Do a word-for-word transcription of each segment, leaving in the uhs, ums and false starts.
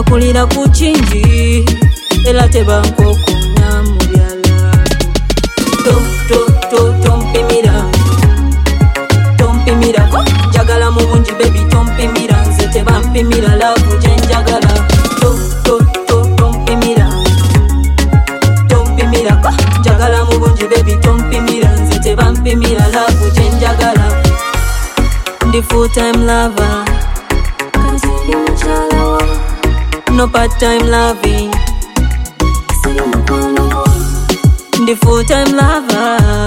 nakulira ku kingi era tebankokonya mu byala. To to to tompimira tompimirako njagala mu bungi baby tompimira nze tebampimira love gye njagala. To to to tompimira tompimirako njagala mu bungi baby tompimira nze tebampimira love gye njagala. Ndi full time lover no part time loving. Ndi full time lover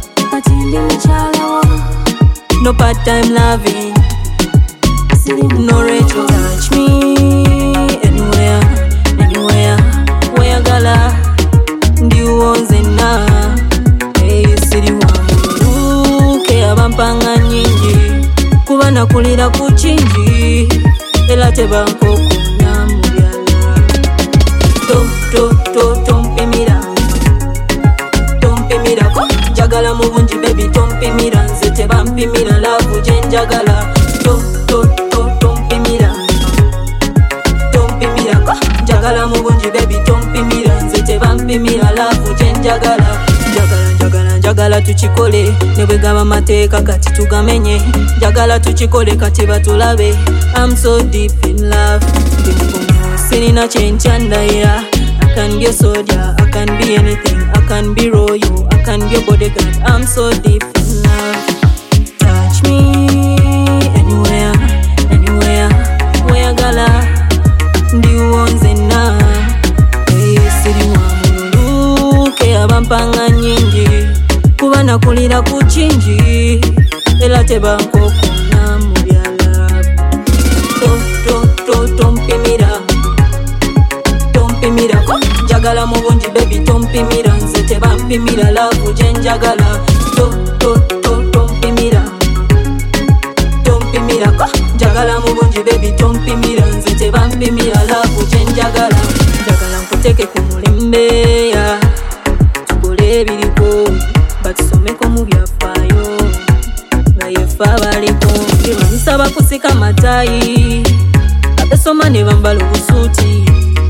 no part time loving. No Rachel touch me anywhere anywhere wayagala ndi uwonze na hey siri wangu ke abampanga nyingi kuba nakulira ku kingi era tebankokonya mu byala. To to to tompimira tompimirako njagala mu bungi baby tompimira nze tebampimira love gye njagala. To to to tompimira tompimirako njagala mu bungi baby tompimira nze tebampimira love gye njagala. Njagala njagala njagala tukikole ne bwe gaba mateeka kati tugamenye. Njagala tukikole kati batulabe. I'm so deep in love. Sirina kyenkyandayira. I can be a soldier, I can be anything, I can be royal, I can be a bodyguard. I'm so deep in love. Touch me anywhere, anywhere wayagala ndi uwonze na hey siri wamulu ke abampanga nyingi kuba nakulira ku kingi era tebankokonya mu byala. To to to tompimira tompimirako njagala mu bungi baby tompimira nze tebampimira love gye njagala. To to to tompimira tompimirako njagala mu bungi baby tompimira nze tebampimira love gye njagala. Njagala nkuteke ku mulembe ya tukole ebiriko batusomeko mu byafaayo nga yefa baliko nsaba kusika matayi abesoma ne bambala obusuuti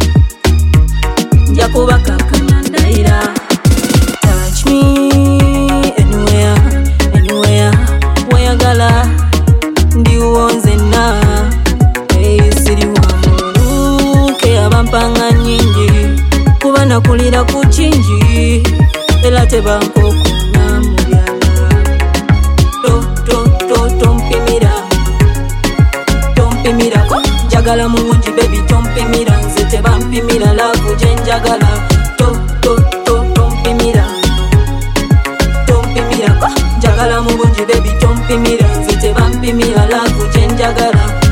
njakuba kakanya ndayira. Touch me anywhere anywhere wayagala ndi uwonze na hey siri wamulu ke abampanga nyingi kuba nakulira ku kingi era tebankokonya mu byala. To to to tompimira tompimirako njagala mu bungi baby tompimira nze tebampimira love gye njagala. To to to tompimira tompimirako njagala mu bungi baby tompimira nze tebampimira love gye njagala.